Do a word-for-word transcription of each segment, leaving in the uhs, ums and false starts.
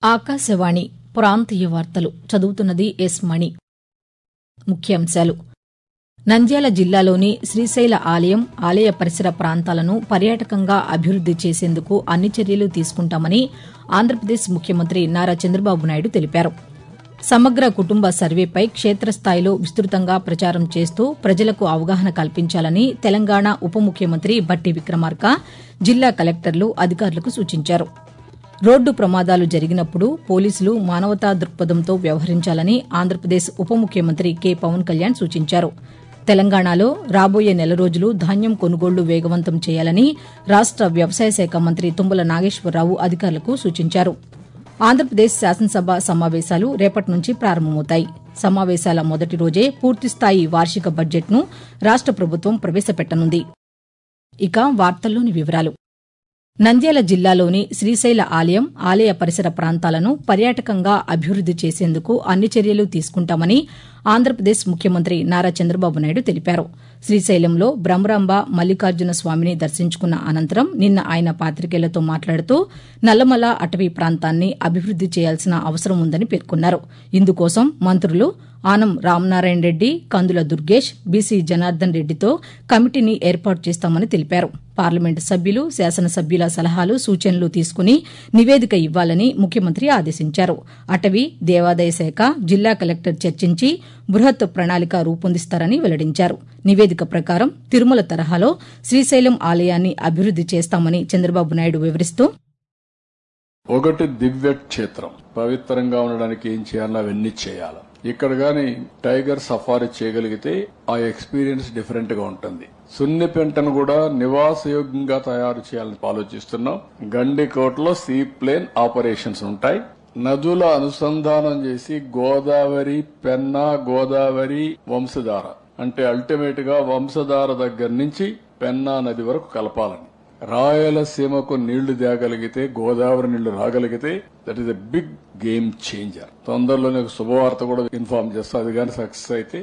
ఆకాశవాణి ప్రాంతీయ వార్తలు చదువుతున్నది ఎస్ మణి. ముఖ్యాంశాలు. నంద్యాల జిల్లాలోని శ్రీశైల ఆలయం, ఆలయ పరిసర ప్రాంతాలను పర్యాటకంగా అభివృద్ది చేసేందుకు అన్ని చర్యలు తీసుకుంటామని ఆంధ్రప్రదేశ్ ముఖ్యమంత్రి నారా చంద్రబాబు నాయుడు తెలిపారు. సమగ్ర కుటుంబ సర్వేపై క్షేత్రస్థాయిలో విస్తృతంగా ప్రచారం చేస్తూ ప్రజలకు అవగాహన కల్పించాలని తెలంగాణ ఉప ముఖ్యమంత్రి బట్టి విక్రమార్క జిల్లా కలెక్టర్లు, అధికారులకు సూచించారు. రోడ్డు ప్రమాదాలు జరిగినప్పుడు పోలీసులు మానవతా దృక్పథంతో వ్యవహరించాలని ఆంధ్రప్రదేశ్ ఉప ముఖ్యమంత్రి కె పవన్ కళ్యాణ్ సూచించారు. తెలంగాణలో రాబోయే నెల రోజులు ధాన్యం కొనుగోళ్లు వేగవంతం చేయాలని రాష్ట వ్యవసాయ శాఖ మంత్రి తుమ్మల నాగేశ్వరరావు అధికారులకు సూచించారు. ఆంధ్రప్రదేశ్ శాసనసభ సమావేశాలు రేపటి నుంచి ప్రారంభమవుతాయి. సమావేశాల మొదటి రోజే పూర్తిస్థాయి వార్షిక బడ్జెట్ను రాష్ట ప్రభుత్వం ప్రవేశపెట్టనుంది. ఇక వార్తల్లోని వివరాలు. నంద్యాల జిల్లాలోని శ్రీశైల ఆలయం, ఆలయ పరిసర ప్రాంతాలను పర్యాటకంగా అభివృద్ది చేసేందుకు అన్ని చర్యలు తీసుకుంటామని ఆంధ్రప్రదేశ్ ముఖ్యమంత్రి నారా చంద్రబాబు నాయుడు తెలిపారు. శ్రీశైలంలో బ్రహ్మరాంబ మల్లికార్జున స్వామిని దర్శించుకున్న అనంతరం నిన్న ఆయన పాతికేయులతో మాట్లాడుతూ నల్లమల అటవీ ప్రాంతాన్ని అభివృద్ది చేయాల్సిన అవసరం ఉందని పేర్కొన్నారు. ఇందుకోసం మంత్రులు ఆనం రామనారాయణ రెడ్డి, కందుల దుర్గేష్, బీసీ జనార్దన్ రెడ్డితో కమిటీని ఏర్పాటు చేస్తామని తెలిపారు. పార్లమెంటు సభ్యులు, శాసనసభ్యుల సలహాలు, సూచనలు తీసుకుని నివేదిక ఇవ్వాలని ముఖ్యమంత్రి ఆదేశించారు. అటవీ, దేవాదాయ శాఖ, జిల్లా కలెక్టర్ చర్చించి బృహత్ ప్రణాళిక రూపొందిస్తారని వెల్లడించారు. నివేదిక ప్రకారం తిరుమల తరహాలో శ్రీశైలం ఆలయాన్ని అభివృద్ది చేస్తామని చంద్రబాబు నాయుడు వివరిస్తూ, ఒకటి దివ్య క్షేత్రం, పవిత్రంగా ఉండడానికి ఏం చేయాలో అవన్నీ చేయాలి. ఇక్కడ గాని టైగర్ సఫారీ చేయగలిగితే ఆ ఎక్స్పీరియన్స్ డిఫరెంట్ గా ఉంటుంది. సున్నిపెంటను కూడా నివాసయోగ్యంగా తయారు చేయాలని ఆలోచిస్తున్నాం. గండికోటలో సీ ప్లేన్ ఆపరేషన్స్ ఉంటాయి. నదుల అనుసంధానం చేసి గోదావరి, పెన్నా, గోదావరి, వంశధార అంటే అల్టిమేట్ గా వంశధార దగ్గర నుంచి పెన్నా నది వరకు కలపాలని. రాయలసీమకు నీళ్లు తేగలిగితే, గోదావరి నీళ్లు రాగలిగితే that is a big game changer. తొందరలోనే ఒక శుభవార్త కూడా ఇన్ఫార్మ్ చేస్తా. అది కానీ సక్సెస్ అయితే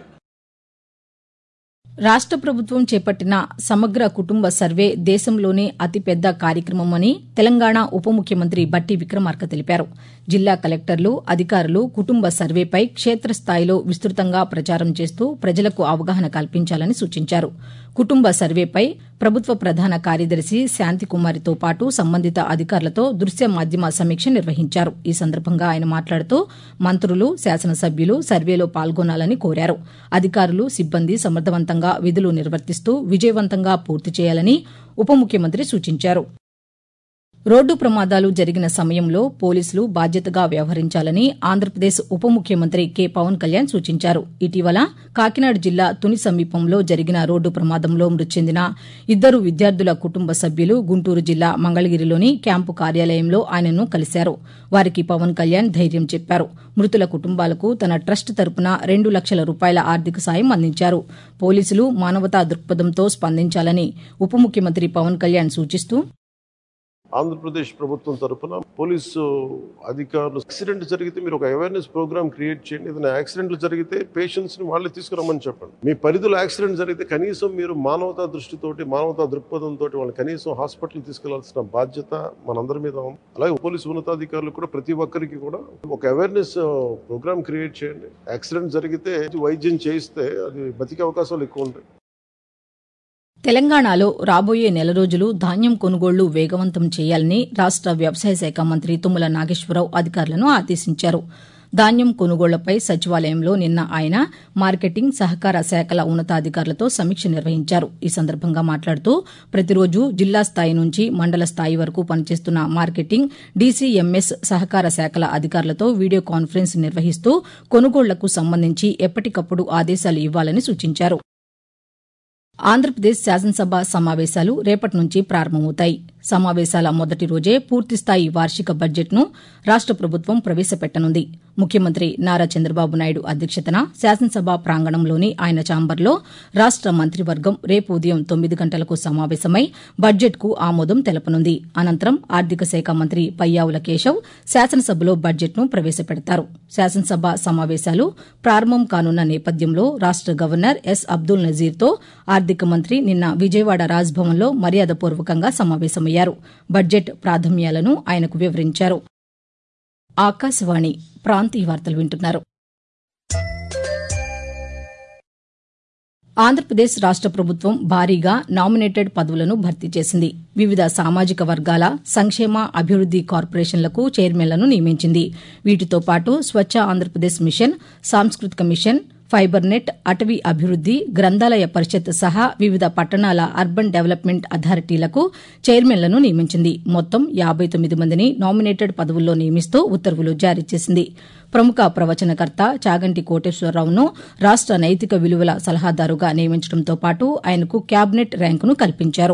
రాష్ట ప్రభుత్వం చేపట్టిన సమగ్ర కుటుంబ సర్వే దేశంలోనే అతిపెద్ద కార్యక్రమమని తెలంగాణ ఉప ముఖ్యమంత్రి బట్టి విక్రమార్క తెలిపారు. జిల్లా కలెక్టర్లు, అధికారులు కుటుంబ సర్వేపై క్షేత్రస్థాయిలో విస్తృతంగా ప్రచారం చేస్తూ ప్రజలకు అవగాహన కల్పించాలని సూచించారు. కుటుంబ సర్వేపై ప్రభుత్వ ప్రధాన కార్యదర్శి శాంతికుమారితో పాటు సంబంధిత అధికారులతో దృశ్య మాధ్యమ సమీక్ష నిర్వహించారు. ఈ సందర్భంగా ఆయన మాట్లాడుతూ మంత్రులు, శాసనసభ్యులు సర్వేలో పాల్గొనాలని కోరారు. అధికారులు, సిబ్బంది సమర్థవంతంగా విధులు నిర్వర్తిస్తూ విజయవంతంగా పూర్తి చేయాలని ఉప ముఖ్యమంత్రి సూచించారు. రోడ్డు ప్రమాదాలు జరిగిన సమయంలో పోలీసులు బాధ్యతగా వ్యవహరించాలని ఆంధ్రప్రదేశ్ ఉప ముఖ్యమంత్రి కె పవన్ కళ్యాణ్ సూచించారు. ఇటీవల కాకినాడ జిల్లా తుని సమీపంలో జరిగిన రోడ్డు ప్రమాదంలో మృతి చెందిన ఇద్దరు విద్యార్థుల కుటుంబ సభ్యులు గుంటూరు జిల్లా మంగళగిరిలోని క్యాంపు కార్యాలయంలో ఆయనను కలిశారు. వారికి పవన్ కళ్యాణ్ ధైర్యం చెప్పారు. మృతుల కుటుంబాలకు తన ట్రస్ట్ తరపున రెండు లక్షల రూపాయల ఆర్థిక సాయం అందించారు. పోలీసులు మానవతా దృక్పథంతో స్పందించాలని ఉప ముఖ్యమంత్రి పవన్ కళ్యాణ్ సూచిస్తూ, ఆంధ్రప్రదేశ్ ప్రభుత్వం తరఫున పోలీసు అధికారులు యాక్సిడెంట్ జరిగితే మీరు ఒక అవేర్నెస్ ప్రోగ్రామ్ క్రియేట్ చేయండి. ఏదైనా యాక్సిడెంట్లు జరిగితే పేషెంట్స్ ని వాళ్ళే తీసుకురమ్మని చెప్పండి. మీ పరిధిలో యాక్సిడెంట్ జరిగితే కనీసం మీరు మానవతా దృష్టితోటి, మానవతా దృక్పథంతో వాళ్ళని కనీసం హాస్పిటల్ తీసుకెళ్లాల్సిన బాధ్యత మనందరి మీద ఉంది. అలాగే పోలీసు ఉన్నతాధికారులు కూడా ప్రతి ఒక్కరికి కూడా ఒక అవేర్నెస్ ప్రోగ్రామ్ క్రియేట్ చేయండి. యాక్సిడెంట్ జరిగితే వైద్యం చేయిస్తే అది బతికే అవకాశాలు ఎక్కువ ఉంటాయి. తెలంగాణలో రాబోయే నెల రోజులు ధాన్యం కొనుగోళ్లు వేగవంతం చేయాలని రాష్ట వ్యవసాయ శాఖ మంత్రి తుమ్మల నాగేశ్వరరావు అధికారులను ఆదేశించారు. ధాన్యం కొనుగోళ్లపై సచివాలయంలో నిన్న ఆయన మార్కెటింగ్, సహకార శాఖల ఉన్నతాధికారులతో సమీక్ష నిర్వహించారు. ఈ సందర్భంగా మాట్లాడుతూ ప్రతిరోజు జిల్లా స్థాయి నుంచి మండల స్థాయి వరకు పనిచేస్తున్న మార్కెటింగ్, డీసీఎంఎస్, సహకార శాఖల అధికారులతో వీడియో కాన్ఫరెన్స్ నిర్వహిస్తూ కొనుగోళ్లకు సంబంధించి ఎప్పటికప్పుడు ఆదేశాలు ఇవ్వాలని సూచించారు. ఆంధ్రప్రదేశ్ శాసనసభ సమావేశాలు రేపటి నుంచి ప్రారంభమవుతాయి. సమావేశాల మొదటి రోజే పూర్తిస్థాయి వార్షిక బడ్జెట్ను రాష్ట ప్రభుత్వం ప్రవేశపెట్టనుంది. ముఖ్యమంత్రి నారా చంద్రబాబు నాయుడు అధ్యక్షతన శాసనసభ ప్రాంగణంలోని ఆయన ఛాంబర్లో రాష్ట మంత్రివర్గం రేపు ఉదయం తొమ్మిది గంటలకు సమావేశమై బడ్జెట్కు ఆమోదం తెలపనుంది. అనంతరం ఆర్థిక శాఖ మంత్రి పయ్యావుల కేశవ్ శాసనసభలో బడ్జెట్ను ప్రవేశపెడతారు. శాసనసభ సమావేశాలు ప్రారంభం కానున్న నేపథ్యంలో రాష్ట గవర్నర్ ఎస్ అబ్దుల్ నజీర్తో ఆర్థిక మంత్రి నిన్న విజయవాడ రాజ్భవన్లో మర్యాదపూర్వకంగా సమావేశమయ్యారు. బడ్జెట్ ప్రాధాన్యాలను ఆయనకు వివరించారు. ఆకాశవాణి ప్రాంతీయ వార్తలు వింటున్నారు. ఆంధ్రప్రదేశ్ రాష్ట ప్రభుత్వం భారీగా నామినేటెడ్ పదవులను భర్తీ చేసింది. వివిధ సామాజిక వర్గాల సంక్షేమ అభివృద్ది కార్పొరేషన్లకు చైర్మన్లను నియమించింది. వీటితో పాటు స్వచ్ఛ ఆంధ్రప్రదేశ్ మిషన్, సాంస్కృతిక మిషన్, ఫైబర్ నెట్, అటవీ అభివృద్ది, గ్రంథాలయ పరిషత్ సహా వివిధ పట్టణాల అర్బన్ డెవలప్మెంట్ అథారిటీలకు చైర్మన్లను నియమించింది. మొత్తం యాబై తొమ్మిది మందిని నామినేటెడ్ పదవుల్లో నియమిస్తూ ఉత్తర్వులు జారీ చేసింది. ప్రముఖ ప్రవచనకర్త చాగంటి కోటేశ్వరరావును రాష్ట నైతిక విలువల సలహాదారుగా నియమించడంతో పాటు ఆయనకు క్యాబినెట్ ర్యాంకును కల్పించారు.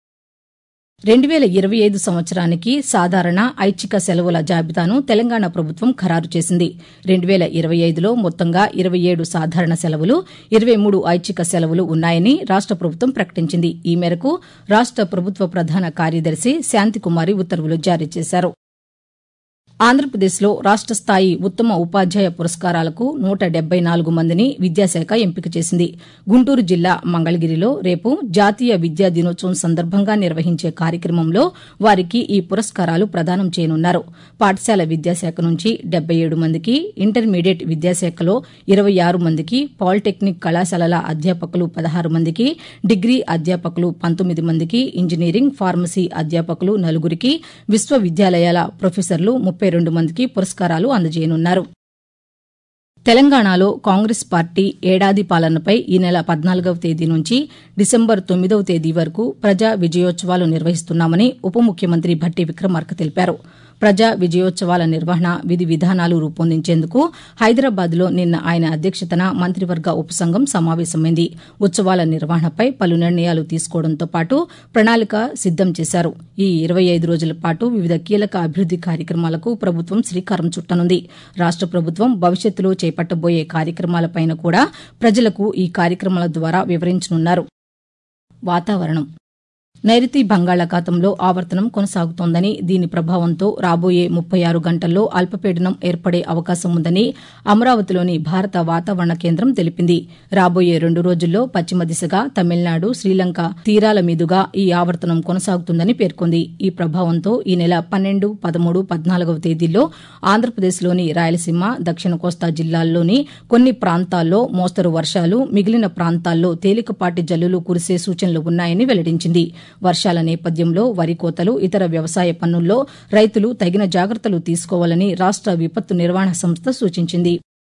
రెండు వేల ఇరవై ఐదు సంవత్సరానికి సాధారణ ఐచ్ఛిక సెలవుల జాబితాను తెలంగాణ ప్రభుత్వం ఖరారు చేసింది. రెండు వేల ఇరవై ఐదులో మొత్తంగా ఇరవై ఏడు సాధారణ సెలవులు, ఇరవై మూడు ఐచ్ఛిక సెలవులు ఉన్నాయని రాష్ట ప్రభుత్వం ప్రకటించింది. ఈ మేరకు రాష్ట ప్రభుత్వ ప్రధాన కార్యదర్శి శాంతికుమారి ఉత్తర్వులు జారీ చేశారు. ఆంధ్రప్రదేశ్లో రాష్ట స్థాయి ఉత్తమ ఉపాధ్యాయ పురస్కారాలకు నూట డెబ్బై నాలుగు మందిని విద్యాశాఖ ఎంపిక చేసింది. గుంటూరు జిల్లా మంగళగిరిలో రేపు జాతీయ విద్యా దినోత్సవం సందర్భంగా నిర్వహించే కార్యక్రమంలో వారికి ఈ పురస్కారాలు ప్రదానం చేయనున్నారు. పాఠశాల విద్యాశాఖ నుంచి డెబ్బై ఏడు మందికి, ఇంటర్మీడియట్ విద్యాశాఖలో ఇరవై ఆరు మందికి, పాలిటెక్నిక్ కళాశాలల అధ్యాపకులు పదహారు మందికి, డిగ్రీ అధ్యాపకులు పంతొమ్మిది మందికి, ఇంజనీరింగ్, ఫార్మసీ అధ్యాపకులు నలుగురికి, విశ్వవిద్యాలయాల ప్రొఫెసర్లు ముప్పై రెండు మందికి పురస్కారాలు అందజేయనున్నారు. తెలంగాణలో కాంగ్రెస్ పార్టీ ఏడాది పాలనపై ఈ నెల పద్నాలుగవ తేదీ నుంచి డిసెంబర్ తొమ్మిదవ తేదీ వరకు ప్రజా విజయోత్సవాలు నిర్వహిస్తున్నామని ఉప ముఖ్యమంత్రి భట్టి విక్రమార్క తెలిపారు. ప్రజా విజయోత్సవాల నిర్వహణ విధి విధానాలు రూపొందించేందుకు హైదరాబాద్లో నిన్న ఆయన అధ్యక్షతన మంత్రివర్గ ఉపసంఘం సమావేశమైంది. ఉత్సవాల నిర్వహణపై పలు నిర్ణయాలు తీసుకోవడంతో పాటు ప్రణాళిక సిద్దం చేశారు. ఈ ఇరవై ఐదు రోజుల పాటు వివిధ కీలక అభివృద్ది కార్యక్రమాలకు ప్రభుత్వం శ్రీకారం చుట్టనుంది. రాష్ట ప్రభుత్వం భవిష్యత్తులో చేపట్టబోయే కార్యక్రమాలపైన కూడా ప్రజలకు ఈ కార్యక్రమాల ద్వారా వివరించనున్నారు. వాతావరణం. నైరుతి బంగాళాఖాతంలో ఆవర్తనం కొనసాగుతోందని, దీని ప్రభావంతో రాబోయే ముప్పై ఆరు గంటల్లో అల్పపీడనం ఏర్పడే అవకాశం ఉందని అమరావతిలోని భారత వాతావరణ కేంద్రం తెలిపింది. రాబోయే రెండు రోజుల్లో పశ్చిమ దిశగా తమిళనాడు, శ్రీలంక తీరాల మీదుగా ఈ ఆవర్తనం కొనసాగుతుందని పేర్కొంది. ఈ ప్రభావంతో ఈ నెల పన్నెండు, పదమూడు, పద్నాలుగవ తేదీల్లో ఆంధ్రప్రదేశ్లోని రాయలసీమ, దక్షిణ కోస్తా జిల్లాల్లోని కొన్ని ప్రాంతాల్లో మోస్తరు వర్షాలు, మిగిలిన ప్రాంతాల్లో తేలికపాటి జల్లులు కురిసే సూచనలు ఉన్నాయని వెల్లడించింది. వర్షాల నేపథ్యంలో వరి కోతలు, ఇతర వ్యవసాయ పనుల్లో రైతులు తగిన జాగ్రత్తలు తీసుకోవాలని రాష్ట విపత్తు నిర్వహణ సంస్థ సూచించింది.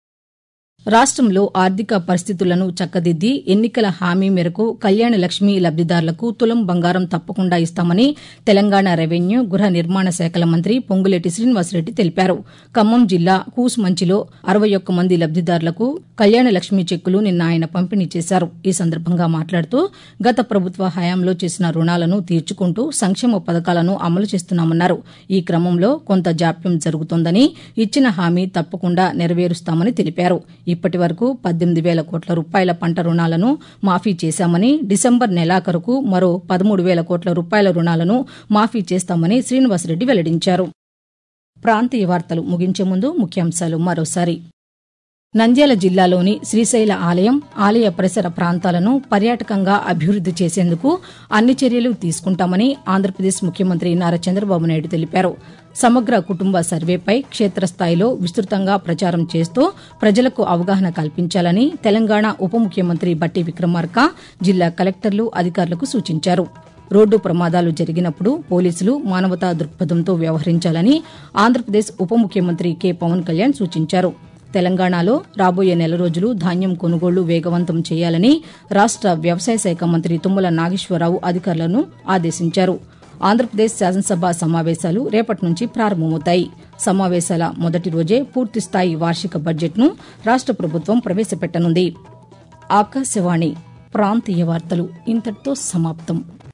రాష్టంలో ఆర్థిక పరిస్థితులను చక్కదిద్ది ఎన్నికల హామీ మేరకు కళ్యాణ లక్ష్మి లబ్దిదారులకు తులం బంగారం తప్పకుండా ఇస్తామని తెలంగాణ రెవెన్యూ, గృహ నిర్మాణ శాఖల మంత్రి పొంగులేటి శ్రీనివాసరెడ్డి తెలిపారు. ఖమ్మం జిల్లా కూసుమంచిలో అరవై ఒక్క మంది లబ్దిదారులకు కళ్యాణ లక్ష్మి చెక్కులు నిన్న ఆయన పంపిణీ చేశారు. ఈ సందర్భంగా మాట్లాడుతూ గత ప్రభుత్వ హయాంలో చేసిన రుణాలను తీర్చుకుంటూ సంక్షేమ పథకాలను అమలు చేస్తున్నామన్నారు. ఈ క్రమంలో కొంత జాప్యం జరుగుతోందని, ఇచ్చిన హామీ తప్పకుండా నెరవేరుస్తామని తెలిపారు. ఇప్పటి వరకు పద్దెనిమిది వేల కోట్ల రూపాయల పంట రుణాలను మాఫీ చేశామని, డిసెంబర్ నెలాఖరుకు మరో పదమూడు వేల కోట్ల రూపాయల రుణాలను మాఫీ చేస్తామని శ్రీనివాసరెడ్డి వెల్లడించారు. ప్రాంతీయ వార్తలు ముగించే ముందు ముఖ్యాంశాలు మరోసారి. నంద్యాల జిల్లాలోని శ్రీశైల ఆలయం, ఆలయ పరిసర ప్రాంతాలను పర్యాటకంగా అభివృద్ది చేసేందుకు అన్ని చర్యలు తీసుకుంటామని ఆంధ్రప్రదేశ్ ముఖ్యమంత్రి నారా చంద్రబాబు నాయుడు తెలిపారు. సమగ్ర కుటుంబ సర్వేపై క్షేత్రస్థాయిలో విస్తృతంగా ప్రచారం చేస్తూ ప్రజలకు అవగాహన కల్పించాలని తెలంగాణ ఉప ముఖ్యమంత్రి భట్టి విక్రమార్క జిల్లా కలెక్టర్లు, అధికారులకు సూచించారు. రోడ్డు ప్రమాదాలు జరిగినప్పుడు పోలీసులు మానవతా దృక్పథంతో వ్యవహరించాలని ఆంధ్రప్రదేశ్ ఉప ముఖ్యమంత్రి కె పవన్ కళ్యాణ్ సూచించారు. తెలంగాణలో రాబోయే నెల రోజులు ధాన్యం కొనుగోళ్లు వేగవంతం చేయాలని రాష్ట వ్యవసాయ శాఖ మంత్రి తుమ్మల నాగేశ్వరరావు అధికారులను ఆదేశించారు. ఆంధ్రప్రదేశ్ శాసనసభ సమావేశాలు రేపటి నుంచి ప్రారంభమవుతాయి. సమావేశాల మొదటి రోజే పూర్తిస్థాయి వార్షిక బడ్జెట్ను రాష్ట ప్రభుత్వం ప్రవేశపెట్టనుంది. ఆకాశవాణి ప్రాంతీయ వార్తలు ఇంతటితో సమాప్తం.